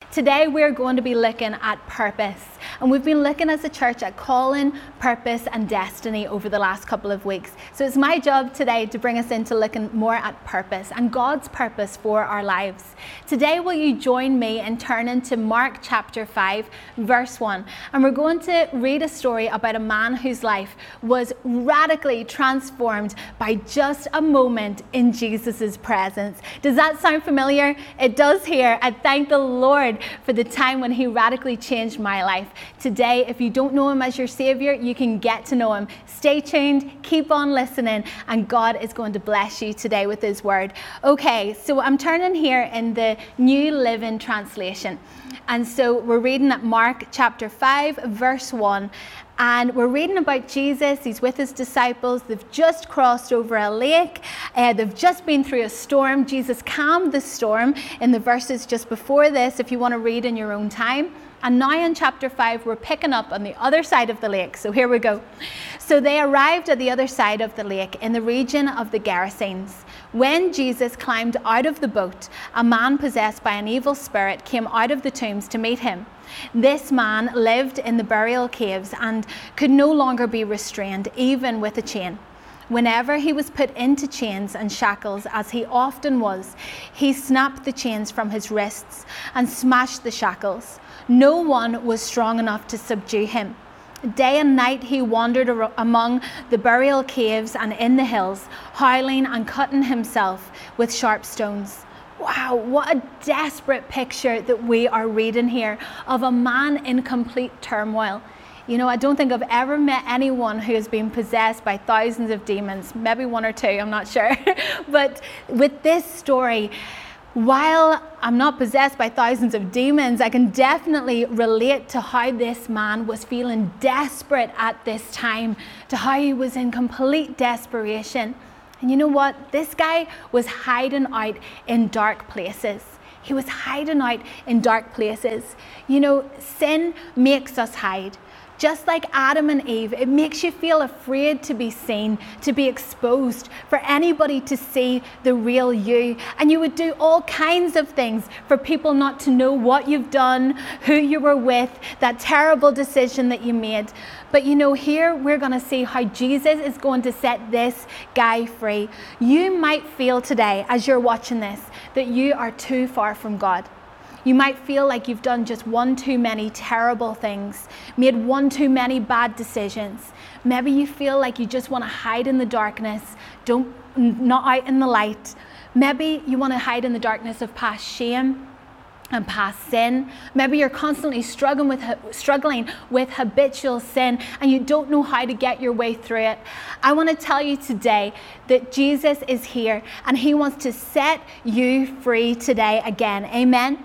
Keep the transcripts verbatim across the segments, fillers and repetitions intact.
Today we're going to be looking at purpose. And we've been looking as a church at calling, purpose and destiny over the last couple of weeks. So it's my job today to bring us into looking more at purpose and God's purpose for our lives. Today will you join me in turning to Mark chapter five verse one, and we're going to read a story about a man whose life was radically transformed by just a moment in Jesus's presence. Does that sound familiar? It does here. I thank the Lord for the time when he radically changed my life. Today, if you don't know him as your Savior, you can get to know him. Stay tuned, keep on listening, and God is going to bless you today with his word. Okay, so I'm turning here in the New Living Translation. And so we're reading at Mark chapter five, verse one. And we're reading about Jesus. He's with his disciples. They've just crossed over a lake. Uh, they've just been through a storm. Jesus calmed the storm in the verses just before this, if you want to read in your own time. And now in chapter five, we're picking up on the other side of the lake. So here we go. So they arrived at the other side of the lake in the region of the Gerasenes. When Jesus climbed out of the boat, a man possessed by an evil spirit came out of the tombs to meet him. This man lived in the burial caves and could no longer be restrained, even with a chain. Whenever he was put into chains and shackles, as he often was, he snapped the chains from his wrists and smashed the shackles. No one was strong enough to subdue him. Day and night he wandered among the burial caves and in the hills, howling and cutting himself with sharp stones. Wow, what a desperate picture that we are reading here of a man in complete turmoil. You know, I don't think I've ever met anyone who has been possessed by thousands of demons, maybe one or two, I'm not sure. But with this story, while I'm not possessed by thousands of demons, I can definitely relate to how this man was feeling desperate at this time, to how he was in complete desperation. And you know what? This guy was hiding out in dark places. He was hiding out in dark places. You know, sin makes us hide. Just like Adam and Eve, it makes you feel afraid to be seen, to be exposed, for anybody to see the real you. And you would do all kinds of things for people not to know what you've done, who you were with, that terrible decision that you made. But you know, here we're going to see how Jesus is going to set this guy free. You might feel today, as you're watching this, that you are too far from God. You might feel like you've done just one too many terrible things, made one too many bad decisions. Maybe you feel like you just want to hide in the darkness, don't, not out in the light. Maybe you want to hide in the darkness of past shame and past sin. Maybe you're constantly struggling with struggling with habitual sin and you don't know how to get your way through it. I want to tell you today that Jesus is here and he wants to set you free today again. Amen.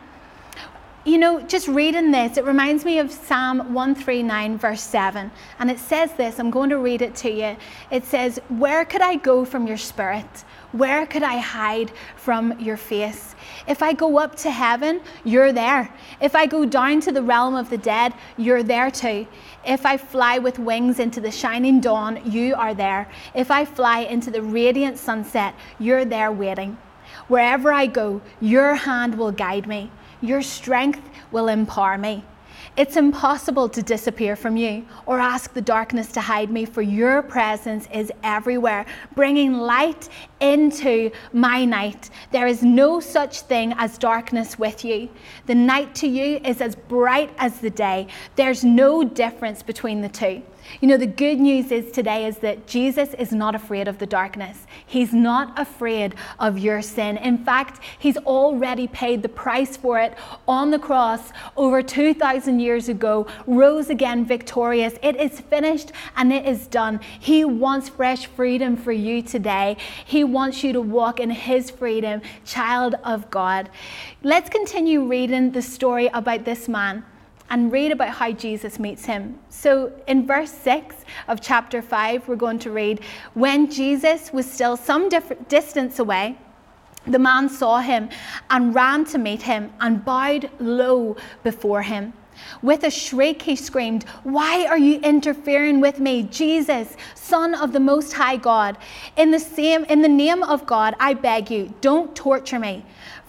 You know, just reading this, it reminds me of Psalm one thirty-nine verse seven. And it says this, I'm going to read it to you. It says, "Where could I go from your spirit? Where could I hide from your face? If I go up to heaven, you're there. If I go down to the realm of the dead, you're there too. If I fly with wings into the shining dawn, you are there. If I fly into the radiant sunset, you're there waiting. Wherever I go, your hand will guide me. Your strength will empower me. It's impossible to disappear from you or ask the darkness to hide me, for your presence is everywhere, bringing light into my night. There is no such thing as darkness with you. The night to you is as bright as the day. There's no difference between the two." You know, the good news is today is that Jesus is not afraid of the darkness. He's not afraid of your sin. In fact, he's already paid the price for it on the cross over two thousand years ago, rose again victorious. It is finished and it is done. He wants fresh freedom for you today. He wants you to walk in his freedom, child of God. Let's continue reading the story about this man and read about how Jesus meets him. So in verse six of chapter five, we're going to read, "When Jesus was still some different distance away, the man saw him and ran to meet him and bowed low before him. With a shriek he screamed, 'Why are you interfering with me, Jesus, Son of the Most High God? In the same, in the name of God, I beg you, don't torture me.' For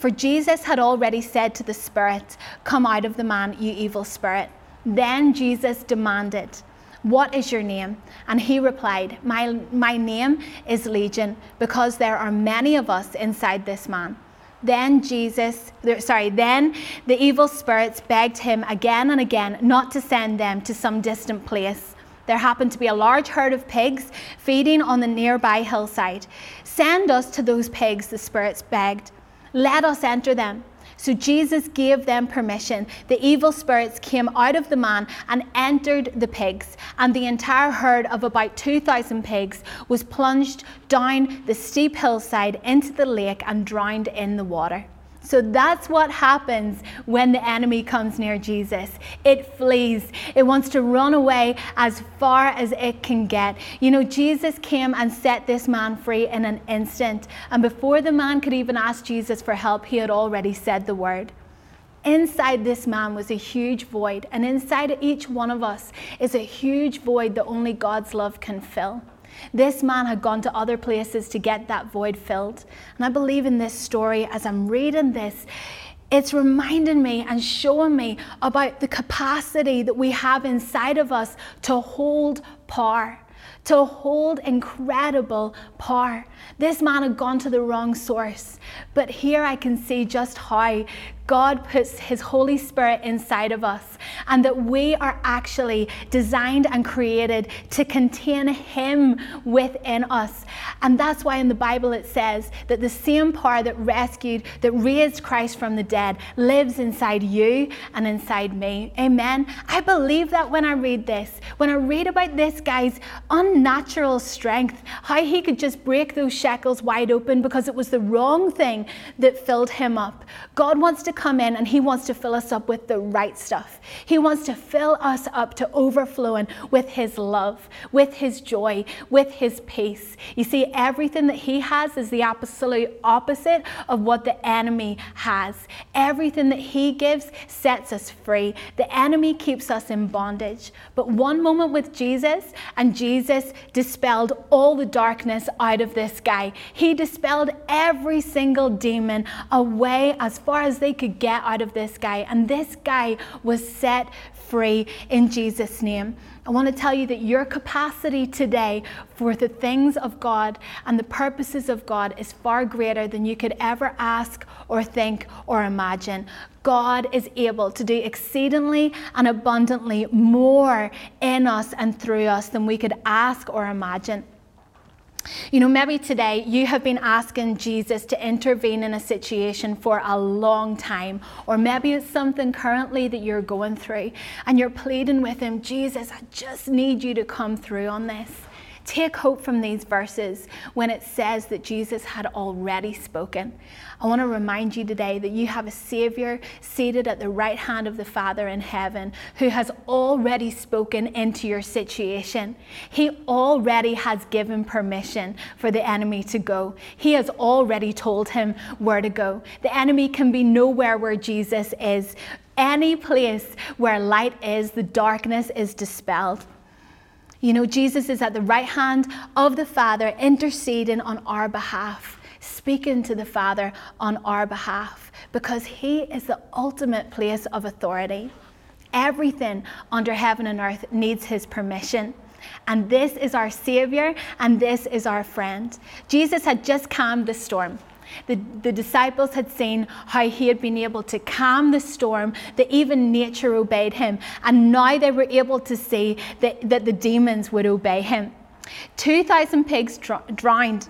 For Jesus had already said to the spirit, "Come out of the man, you evil spirit." Then Jesus demanded, "What is your name?" And he replied, my, my name is Legion, because there are many of us inside this man. Then Jesus, sorry, then the evil spirits begged him again and again not to send them to some distant place. There happened to be a large herd of pigs feeding on the nearby hillside. "Send us to those pigs," the spirits begged. "Let us enter them." So Jesus gave them permission. The evil spirits came out of the man and entered the pigs, and the entire herd of about two thousand pigs was plunged down the steep hillside into the lake and drowned in the water. So that's what happens when the enemy comes near Jesus. It flees. It wants to run away as far as it can get. You know, Jesus came and set this man free in an instant. And before the man could even ask Jesus for help, he had already said the word. Inside this man was a huge void. And inside each one of us is a huge void that only God's love can fill. This man had gone to other places to get that void filled. And I believe in this story, as I'm reading this, it's reminding me and showing me about the capacity that we have inside of us to hold power, to hold incredible power. This man had gone to the wrong source, but here I can see just how God puts his Holy Spirit inside of us, and that we are actually designed and created to contain him within us. And that's why in the Bible it says that the same power that rescued, that raised Christ from the dead, lives inside you and inside me. Amen. I believe that when I read this, when I read about this guy's unnatural strength, how he could just break those shackles wide open because it was the wrong thing that filled him up. God wants to come in and he wants to fill us up with the right stuff. He wants to fill us up to overflowing with his love, with his joy, with his peace. You see, everything that he has is the absolute opposite of what the enemy has. Everything that he gives sets us free. The enemy keeps us in bondage. But one moment with Jesus, and Jesus dispelled all the darkness out of this guy. He dispelled every single demon away as far as they could get out of this guy. And this guy was set free in Jesus' name. I want to tell you that your capacity today for the things of God and the purposes of God is far greater than you could ever ask or think or imagine. God is able to do exceedingly and abundantly more in us and through us than we could ask or imagine. You know, maybe today you have been asking Jesus to intervene in a situation for a long time, or maybe it's something currently that you're going through and you're pleading with him, Jesus, I just need you to come through on this. Take hope from these verses when it says that Jesus had already spoken. I want to remind you today that you have a Savior seated at the right hand of the Father in heaven who has already spoken into your situation. He already has given permission for the enemy to go. He has already told him where to go. The enemy can be nowhere where Jesus is. Any place where light is, the darkness is dispelled. You know, Jesus is at the right hand of the Father, interceding on our behalf, speaking to the Father on our behalf, because he is the ultimate place of authority. Everything under heaven and earth needs his permission. And this is our Savior, and this is our friend. Jesus had just calmed the storm. The, the disciples had seen how he had been able to calm the storm, that even nature obeyed him. And now they were able to see that, that the demons would obey him. two thousand pigs dr- drowned.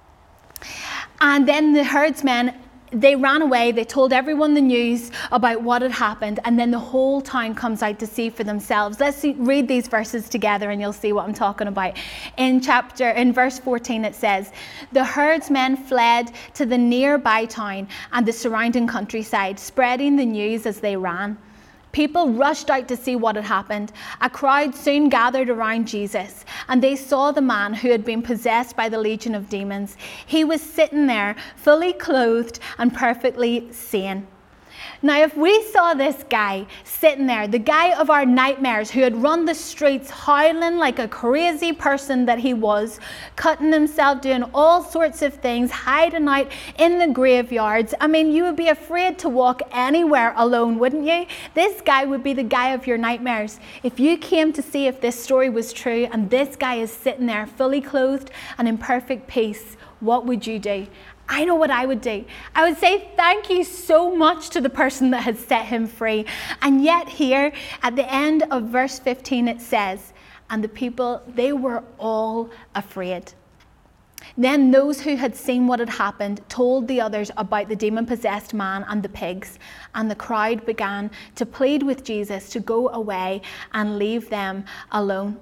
And then the herdsmen, they ran away. They told everyone the news about what had happened. And then the whole town comes out to see for themselves. Let's see, read these verses together and you'll see what I'm talking about. In chapter, in verse fourteen, it says, the herdsmen fled to the nearby town and the surrounding countryside, spreading the news as they ran. People rushed out to see what had happened. A crowd soon gathered around Jesus, and they saw the man who had been possessed by the legion of demons. He was sitting there, fully clothed and perfectly sane. Now, if we saw this guy sitting there, the guy of our nightmares who had run the streets howling like a crazy person that he was, cutting himself, doing all sorts of things, hiding out in the graveyards, I mean, you would be afraid to walk anywhere alone, wouldn't you? This guy would be the guy of your nightmares. If you came to see if this story was true and this guy is sitting there fully clothed and in perfect peace, what would you do? I know what I would do. I would say thank you so much to the person that had set him free. And yet here at the end of verse fifteen it says, and the people, they were all afraid. Then those who had seen what had happened told the others about the demon-possessed man and the pigs, and the crowd began to plead with Jesus to go away and leave them alone.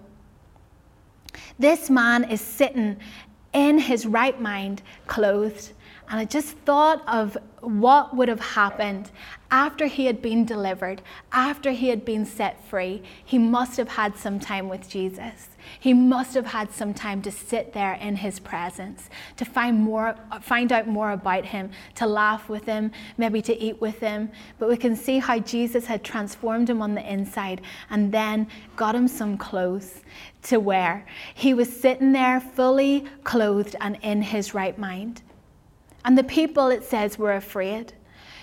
This man is sitting in his right mind, clothed. And I just thought of what would have happened after he had been delivered, after he had been set free. He must have had some time with Jesus. He must have had some time to sit there in his presence, to find more, find out more about him, to laugh with him, maybe to eat with him. But we can see how Jesus had transformed him on the inside and then got him some clothes to wear. He was sitting there fully clothed and in his right mind. And the people, it says, were afraid.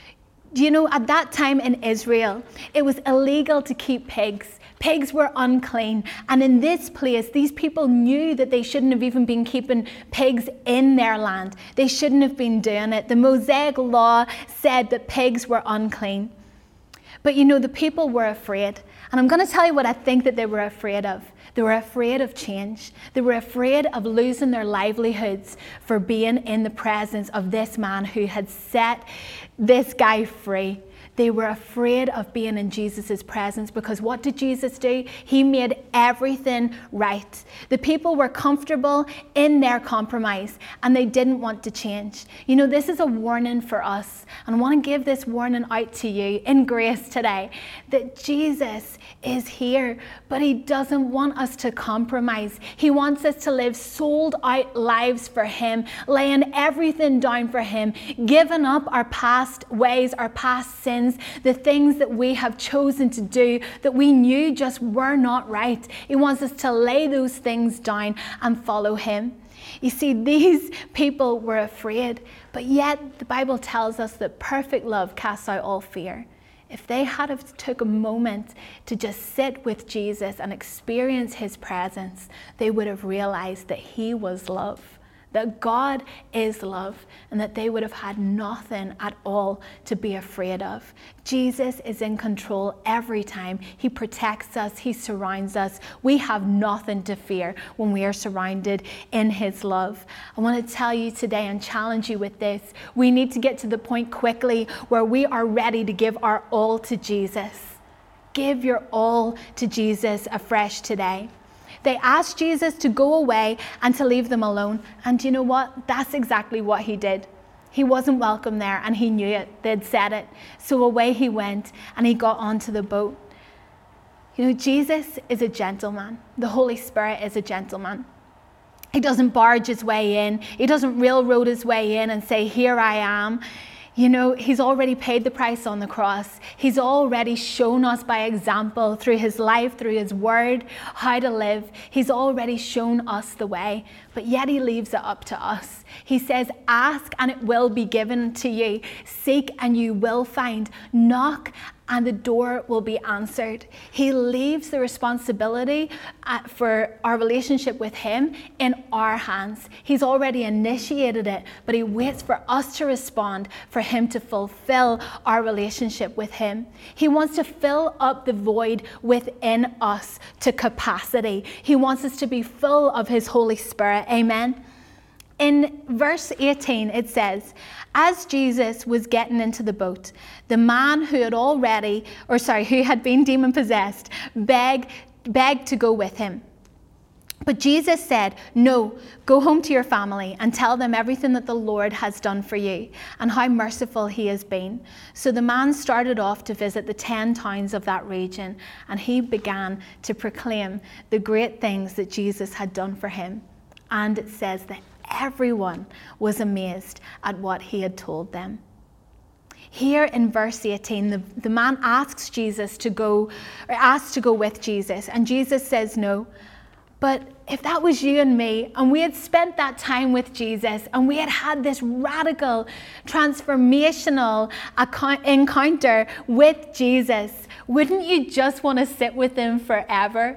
Do you know, at that time in Israel, it was illegal to keep pigs. Pigs were unclean. And in this place, these people knew that they shouldn't have even been keeping pigs in their land. They shouldn't have been doing it. The Mosaic law said that pigs were unclean. But you know, the people were afraid. And I'm going to tell you what I think that they were afraid of. They were afraid of change. They were afraid of losing their livelihoods for being in the presence of this man who had set this guy free. They were afraid of being in Jesus' presence because what did Jesus do? He made everything right. The people were comfortable in their compromise and they didn't want to change. You know, this is a warning for us. And I want to give this warning out to you in grace today that Jesus is here, but he doesn't want us to compromise. He wants us to live sold out lives for him, laying everything down for him, giving up our past ways, our past sins, the things that we have chosen to do that we knew just were not right. He wants us to lay those things down and follow him. You see, these people were afraid, but yet the Bible tells us that perfect love casts out all fear. If they had have took a moment to just sit with Jesus and experience his presence, they would have realized that he was love, that God is love, and that they would have had nothing at all to be afraid of. Jesus is in control every time. He protects us. He surrounds us. We have nothing to fear when we are surrounded in his love. I want to tell you today and challenge you with this. We need to get to the point quickly where we are ready to give our all to Jesus. Give your all to Jesus afresh today. They asked Jesus to go away and to leave them alone. And you know what? That's exactly what he did. He wasn't welcome there and he knew it. They'd said it. So away he went and he got onto the boat. You know, Jesus is a gentleman. The Holy Spirit is a gentleman. He doesn't barge his way in. He doesn't railroad his way in and say, here I am. You know, he's already paid the price on the cross. He's already shown us by example through his life, through his word, how to live. He's already shown us the way, but yet he leaves it up to us. He says, ask and it will be given to you. Seek and you will find. Knock and the door will be answered. He leaves the responsibility for our relationship with him in our hands. He's already initiated it, but he waits for us to respond, for him to fulfill our relationship with him. He wants to fill up the void within us to capacity. He wants us to be full of his Holy Spirit. Amen. In verse eighteen, it says, as Jesus was getting into the boat, the man who had already, or sorry, who had been demon-possessed, begged, begged to go with him. But Jesus said, no, go home to your family and tell them everything that the Lord has done for you and how merciful he has been. So the man started off to visit the ten towns of that region, and he began to proclaim the great things that Jesus had done for him. And it says that everyone was amazed at what he had told them. Here in verse eighteen, the, the man asks Jesus to go, or asks to go with Jesus, and Jesus says no. But if that was you and me, and we had spent that time with Jesus, and we had had this radical, transformational encounter with Jesus, wouldn't you just want to sit with him forever?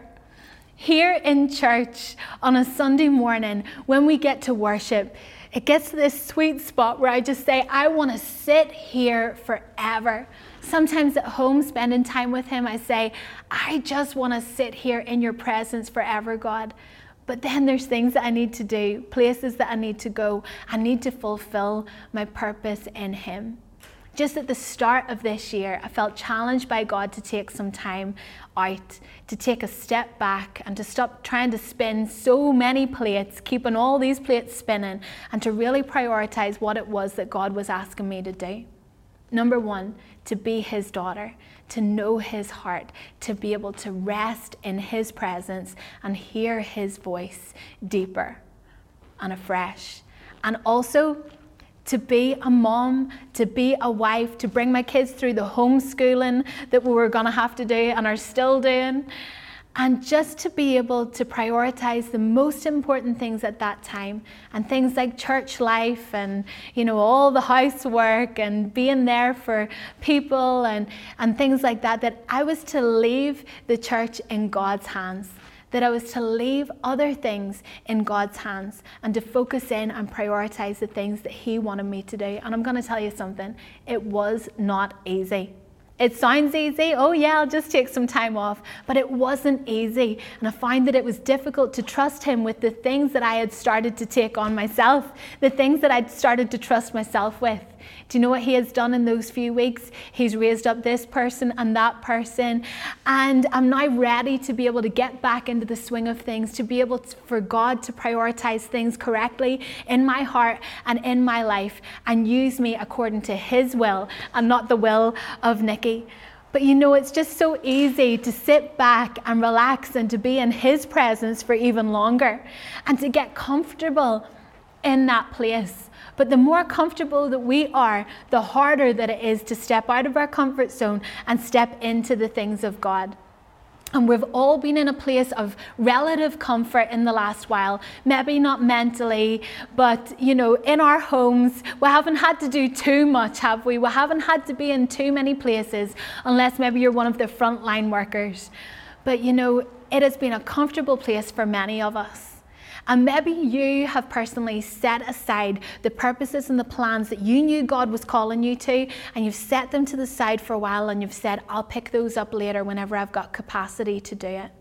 Here in church on a Sunday morning, when we get to worship, it gets to this sweet spot where I just say, I want to sit here forever. Sometimes at home, spending time with him, I say, I just want to sit here in your presence forever, God. But then there's things that I need to do, places that I need to go. I need to fulfill my purpose in him. Just at the start of this year, I felt challenged by God to take some time out, to take a step back and to stop trying to spin so many plates, keeping all these plates spinning, and to really prioritize what it was that God was asking me to do. Number one, to be his daughter, to know his heart, to be able to rest in his presence and hear his voice deeper and afresh. And also, to be a mom, to be a wife, to bring my kids through the homeschooling that we were going to have to do and are still doing, and just to be able to prioritize the most important things at that time, and things like church life and, you know, all the housework and being there for people and, and things like that, that I was to leave the church in God's hands. That I was to leave other things in God's hands and to focus in and prioritize the things that he wanted me to do. And I'm going to tell you something, it was not easy. It sounds easy, oh yeah, I'll just take some time off, but it wasn't easy. And I find that it was difficult to trust him with the things that I had started to take on myself, the things that I'd started to trust myself with. Do you know what he has done in those few weeks? He's raised up this person and that person, and I'm now ready to be able to get back into the swing of things, to be able to, for God to prioritize things correctly in my heart and in my life and use me according to his will and not the will of Nikki. But you know, it's just so easy to sit back and relax and to be in his presence for even longer and to get comfortable in that place. But the more comfortable that we are, the harder that it is to step out of our comfort zone and step into the things of God. And we've all been in a place of relative comfort in the last while, maybe not mentally, but, you know, in our homes, we haven't had to do too much, have we? We haven't had to be in too many places, unless maybe you're one of the frontline workers. But, you know, it has been a comfortable place for many of us. And maybe you have personally set aside the purposes and the plans that you knew God was calling you to, and you've set them to the side for a while and you've said, I'll pick those up later whenever I've got capacity to do it.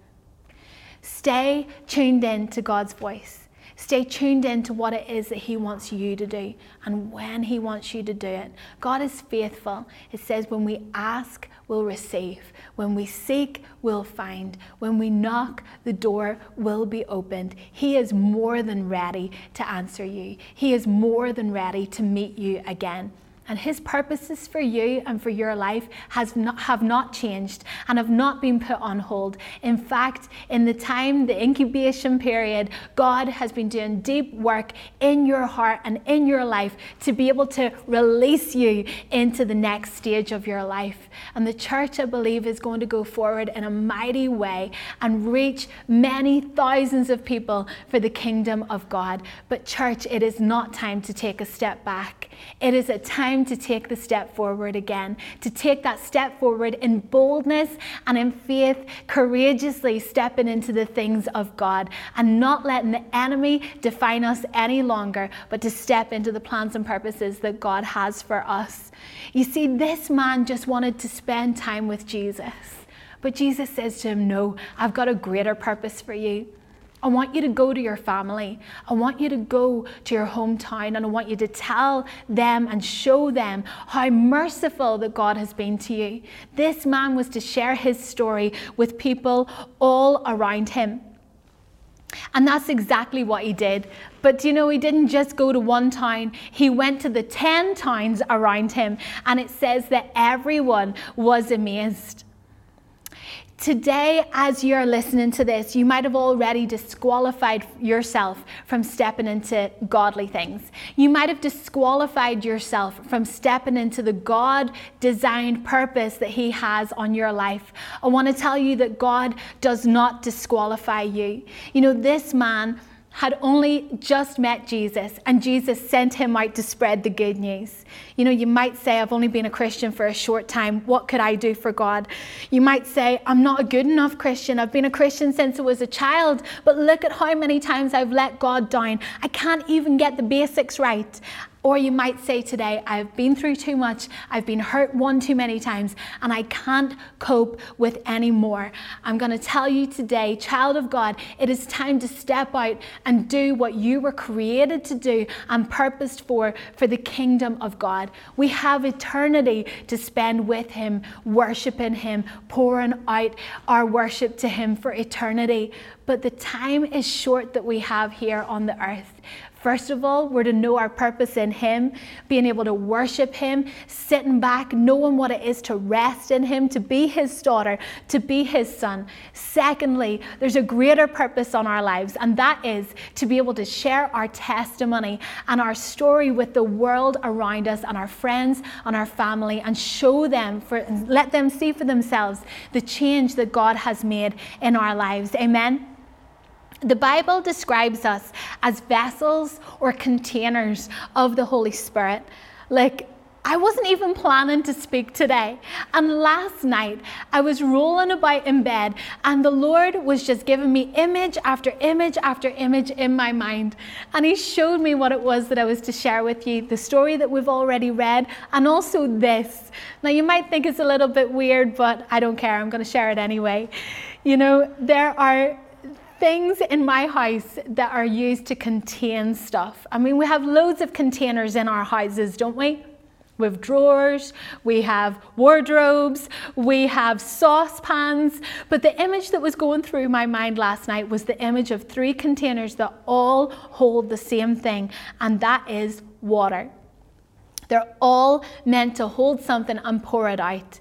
Stay tuned in to God's voice. Stay tuned in to what it is that he wants you to do and when he wants you to do it. God is faithful. It says when we ask, we'll receive. When we seek, we'll find. When we knock, the door will be opened. He is more than ready to answer you. He is more than ready to meet you again. And his purposes for you and for your life has not, have not changed and have not been put on hold. In fact, in the time, the incubation period, God has been doing deep work in your heart and in your life to be able to release you into the next stage of your life. And the church, I believe, is going to go forward in a mighty way and reach many thousands of people for the kingdom of God. But church, it is not time to take a step back. It is a time to take the step forward again, to take that step forward in boldness and in faith, courageously stepping into the things of God and not letting the enemy define us any longer, but to step into the plans and purposes that God has for us. You see, this man just wanted to spend time with Jesus, but Jesus says to him, no, I've got a greater purpose for you. I want you to go to your family. I want you to go to your hometown, and I want you to tell them and show them how merciful that God has been to you. This man was to share his story with people all around him. And that's exactly what he did. But you know, he didn't just go to one town. He went to the ten towns around him, and it says that everyone was amazed. Today, as you're listening to this, you might have already disqualified yourself from stepping into godly things. You might have disqualified yourself from stepping into the God-designed purpose that He has on your life. I want to tell you that God does not disqualify you. You know, this man had only just met Jesus, and Jesus sent him out to spread the good news. You know, you might say, I've only been a Christian for a short time. What could I do for God? You might say, I'm not a good enough Christian. I've been a Christian since I was a child, but look at how many times I've let God down. I can't even get the basics right. Or you might say today, I've been through too much, I've been hurt one too many times, and I can't cope with any more. I'm going to tell you today, child of God, it is time to step out and do what you were created to do and purposed for, for the kingdom of God. We have eternity to spend with Him, worshiping Him, pouring out our worship to Him for eternity. But the time is short that we have here on the earth. First of all, we're to know our purpose in Him, being able to worship Him, sitting back, knowing what it is to rest in Him, to be His daughter, to be His son. Secondly, there's a greater purpose on our lives, and that is to be able to share our testimony and our story with the world around us and our friends and our family, and show them, for, let them see for themselves the change that God has made in our lives. Amen. The Bible describes us as vessels or containers of the Holy Spirit. Like, I wasn't even planning to speak today. And last night, I was rolling about in bed, and the Lord was just giving me image after image after image in my mind. And He showed me what it was that I was to share with you, the story that we've already read, and also this. Now, you might think it's a little bit weird, but I don't care. I'm going to share it anyway. You know, there are things in my house that are used to contain stuff. I mean, we have loads of containers in our houses, don't we? We have drawers, we have wardrobes, we have saucepans. But the image that was going through my mind last night was the image of three containers that all hold the same thing, and that is water. They're all meant to hold something and pour it out.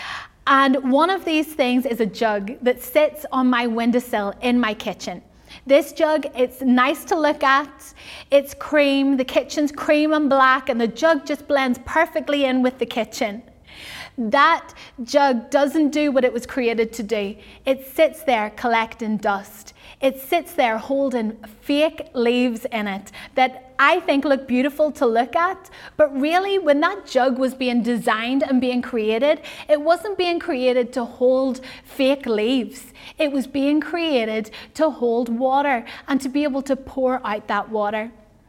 And one of these things is a jug that sits on my windowsill in my kitchen. This jug, it's nice to look at. It's cream, the kitchen's cream and black, and the jug just blends perfectly in with the kitchen. That jug doesn't do what it was created to do. It sits there collecting dust. It sits there holding fake leaves in it that I think look beautiful to look at, but really when that jug was being designed and being created, it wasn't being created to hold fake leaves. It was being created to hold water and to be able to pour out that water.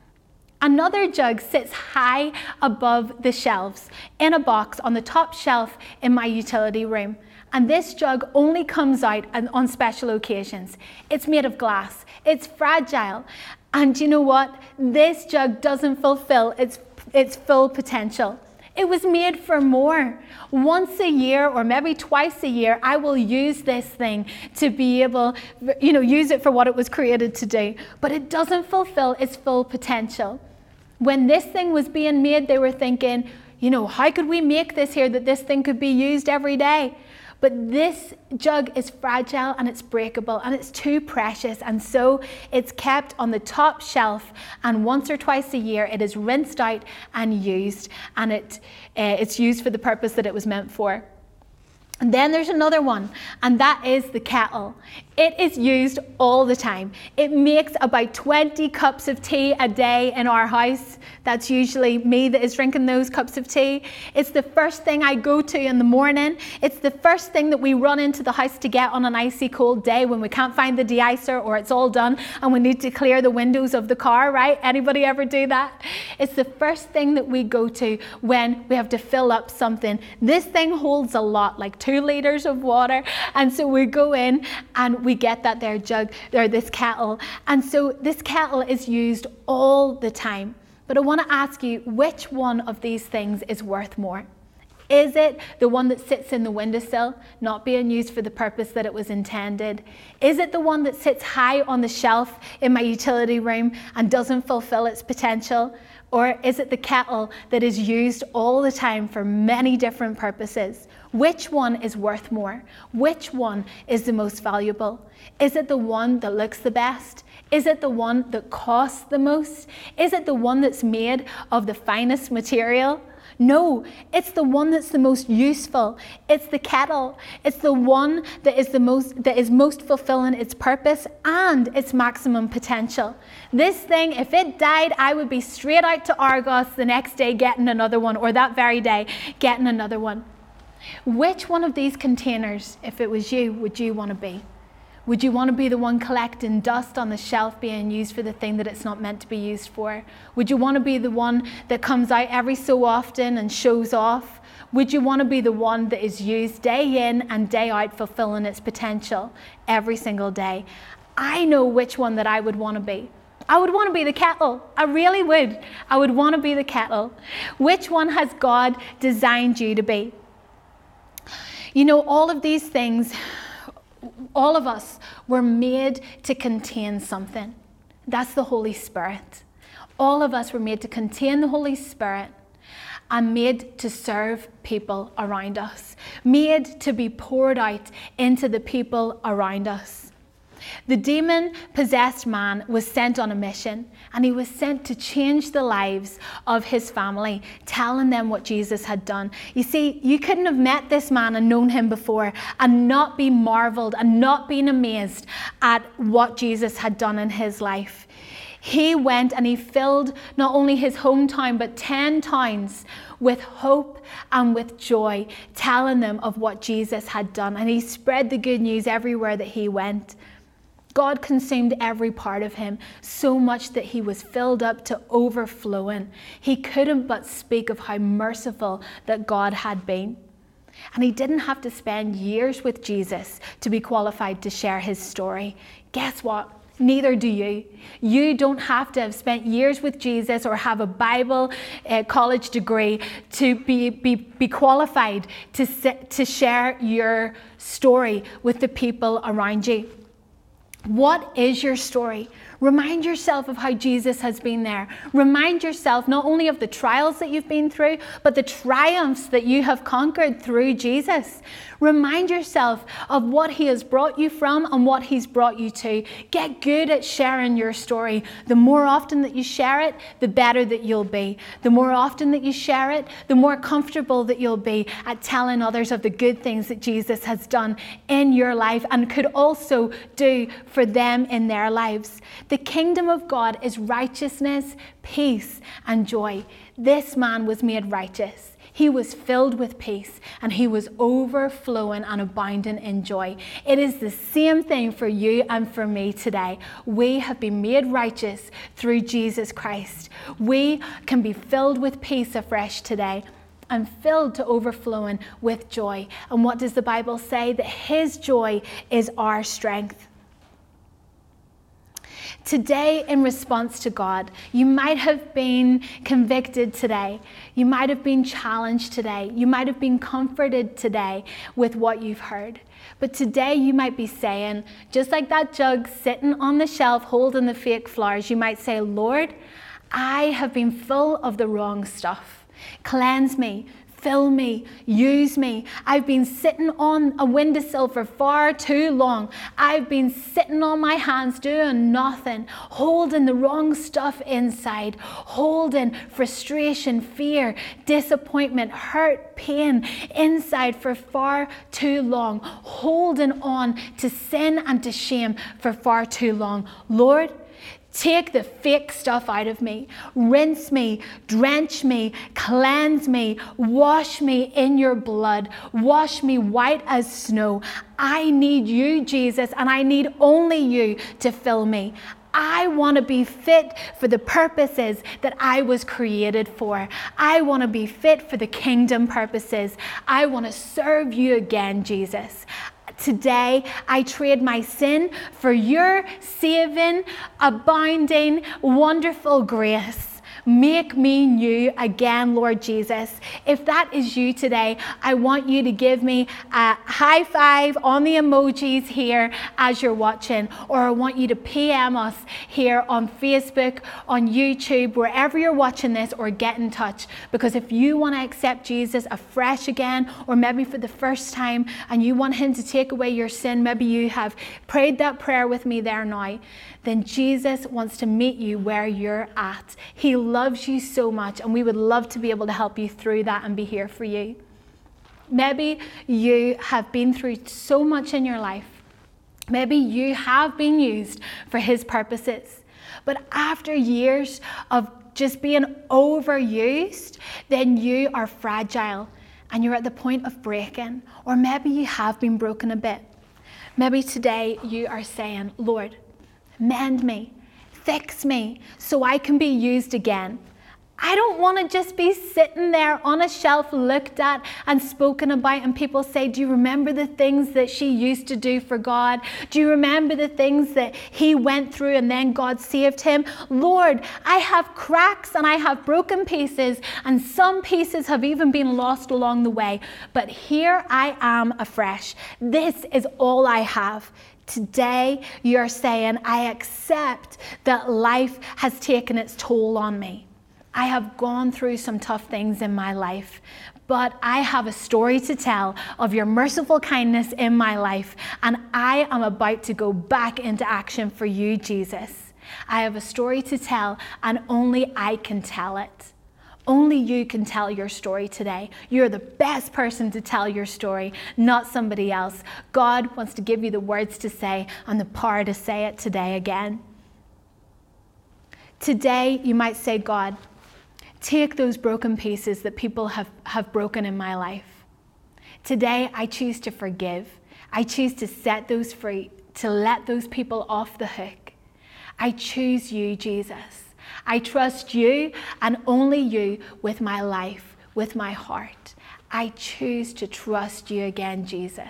Another jug sits high above the shelves in a box on the top shelf in my utility room. And this jug only comes out on special occasions. It's made of glass. It's fragile. And you know what? This jug doesn't fulfill its, its full potential. It was made for more. Once a year or maybe twice a year, I will use this thing to be able, you know, use it for what it was created to do. But it doesn't fulfill its full potential. When this thing was being made, they were thinking, you know, how could we make this here that this thing could be used every day? But this jug is fragile and it's breakable and it's too precious, and so it's kept on the top shelf, and once or twice a year it is rinsed out and used, and it uh, it's used for the purpose that it was meant for. And then there's another one, and that is the kettle. It is used all the time. It makes about twenty cups of tea a day in our house. That's usually me that is drinking those cups of tea. It's the first thing I go to in the morning. It's the first thing that we run into the house to get on an icy cold day when we can't find the de-icer or it's all done and we need to clear the windows of the car, right? Anybody ever do that? It's the first thing that we go to when we have to fill up something. This thing holds a lot, like two liters of water, and so we go in and we get that there jug, or this kettle, and so this kettle is used all the time. But I want to ask you, which one of these things is worth more? Is it the one that sits in the windowsill, not being used for the purpose that it was intended? Is it the one that sits high on the shelf in my utility room and doesn't fulfill its potential? Or is it the kettle that is used all the time for many different purposes? Which one is worth more? Which one is the most valuable? Is it the one that looks the best? Is it the one that costs the most? Is it the one that's made of the finest material? No, it's the one that's the most useful. It's the kettle. It's the one that is the most that is most fulfilling its purpose and its maximum potential. This thing, if it died, I would be straight out to Argos the next day getting another one, or that very day getting another one. Which one of these containers, if it was you, would you want to be? Would you want to be the one collecting dust on the shelf being used for the thing that it's not meant to be used for? Would you want to be the one that comes out every so often and shows off? Would you want to be the one that is used day in and day out, fulfilling its potential every single day? I know which one that I would want to be. I would want to be the kettle. I really would. I would want to be the kettle. Which one has God designed you to be? You know, all of these things, all of us were made to contain something. That's the Holy Spirit. All of us were made to contain the Holy Spirit and made to serve people around us, made to be poured out into the people around us. The demon-possessed man was sent on a mission, and he was sent to change the lives of his family, telling them what Jesus had done. You see, you couldn't have met this man and known him before and not be marveled and not been amazed at what Jesus had done in his life. He went and he filled not only his hometown, but ten towns with hope and with joy, telling them of what Jesus had done. And he spread the good news everywhere that he went. God consumed every part of him, so much that he was filled up to overflowing. He couldn't but speak of how merciful that God had been. And he didn't have to spend years with Jesus to be qualified to share his story. Guess what? Neither do you. You don't have to have spent years with Jesus or have a Bible uh, college degree to be, be, be qualified to, to share your story with the people around you. What is your story? Remind yourself of how Jesus has been there. Remind yourself not only of the trials that you've been through, but the triumphs that you have conquered through Jesus. Remind yourself of what he has brought you from and what he's brought you to. Get good at sharing your story. The more often that you share it, the better that you'll be. The more often that you share it, the more comfortable that you'll be at telling others of the good things that Jesus has done in your life and could also do for them in their lives. The kingdom of God is righteousness, peace, and joy. This man was made righteous. He was filled with peace and he was overflowing and abounding in joy. It is the same thing for you and for me today. We have been made righteous through Jesus Christ. We can be filled with peace afresh today and filled to overflowing with joy. And what does the Bible say? That his joy is our strength. Today, in response to God, you might have been convicted today. You might have been challenged today. You might have been comforted today with what you've heard. But today you might be saying, just like that jug sitting on the shelf holding the fake flowers, you might say, Lord, I have been full of the wrong stuff. Cleanse me. Fill me, use me. I've been sitting on a windowsill for far too long. I've been sitting on my hands doing nothing, holding the wrong stuff inside, holding frustration, fear, disappointment, hurt, pain inside for far too long, holding on to sin and to shame for far too long. Lord, take the fake stuff out of me. Rinse me, drench me, cleanse me, wash me in your blood. Wash me white as snow. I need you, Jesus, and I need only you to fill me. I want to be fit for the purposes that I was created for. I want to be fit for the kingdom purposes. I want to serve you again, Jesus. Today, I trade my sin for your saving, abounding, wonderful grace. Make me new again, Lord Jesus. If that is you today, I want you to give me a high five on the emojis here as you're watching, or I want you to P M us here on Facebook, on YouTube, wherever you're watching this, or get in touch. Because if you want to accept Jesus afresh again, or maybe for the first time, and you want him to take away your sin, maybe you have prayed that prayer with me there now, then Jesus wants to meet you where you're at. He loves you so much, and we would love to be able to help you through that and be here for you. Maybe you have been through so much in your life. Maybe you have been used for his purposes. But after years of just being overused, then you are fragile and you're at the point of breaking. Or maybe you have been broken a bit. Maybe today you are saying, Lord, mend me, fix me so I can be used again. I don't want to just be sitting there on a shelf looked at and spoken about, and people say, do you remember the things that she used to do for God? Do you remember the things that he went through and then God saved him? Lord, I have cracks and I have broken pieces, and some pieces have even been lost along the way. But here I am afresh. This is all I have. Today you're saying, I accept that life has taken its toll on me. I have gone through some tough things in my life, but I have a story to tell of your merciful kindness in my life, and I am about to go back into action for you, Jesus. I have a story to tell, and only I can tell it. Only you can tell your story today. You're the best person to tell your story, not somebody else. God wants to give you the words to say and the power to say it today again. Today, you might say, God, take those broken pieces that people have, have broken in my life. Today, I choose to forgive. I choose to set those free, to let those people off the hook. I choose you, Jesus. I trust you and only you with my life, with my heart. I choose to trust you again, Jesus.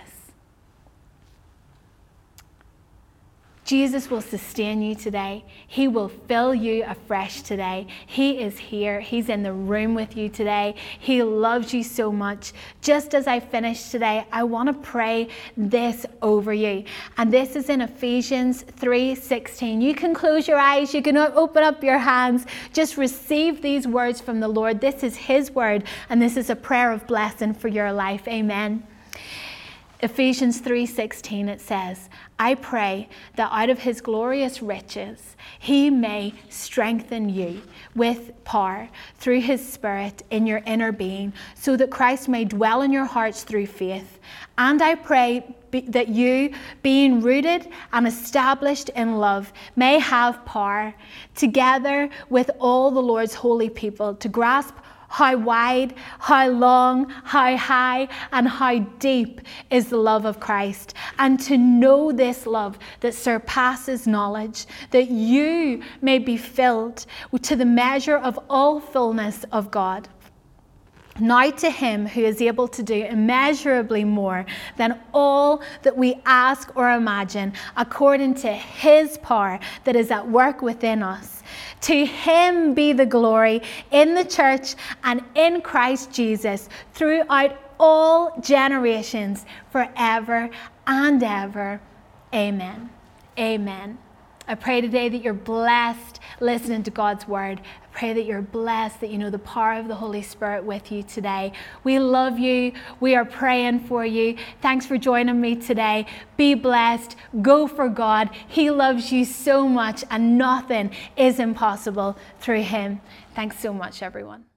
Jesus will sustain you today. He will fill you afresh today. He is here. He's in the room with you today. He loves you so much. Just as I finish today, I want to pray this over you. And this is in Ephesians three sixteen. You can close your eyes. You can open up your hands. Just receive these words from the Lord. This is his word, and this is a prayer of blessing for your life. Amen. Ephesians three sixteen, it says, I pray that out of his glorious riches he may strengthen you with power through his Spirit in your inner being, so that Christ may dwell in your hearts through faith. And I pray that you, being rooted and established in love, may have power, together with all the Lord's holy people, to grasp how wide, how long, how high, and how deep is the love of Christ, and to know this love that surpasses knowledge, that you may be filled to the measure of all fullness of God. Now to him who is able to do immeasurably more than all that we ask or imagine, according to his power that is at work within us. To him be the glory in the church and in Christ Jesus throughout all generations, forever and ever. Amen. Amen. I pray today that you're blessed listening to God's word. I pray that you're blessed, that you know the power of the Holy Spirit with you today. We love you. We are praying for you. Thanks for joining me today. Be blessed. Go for God. He loves you so much, and nothing is impossible through him. Thanks so much, everyone.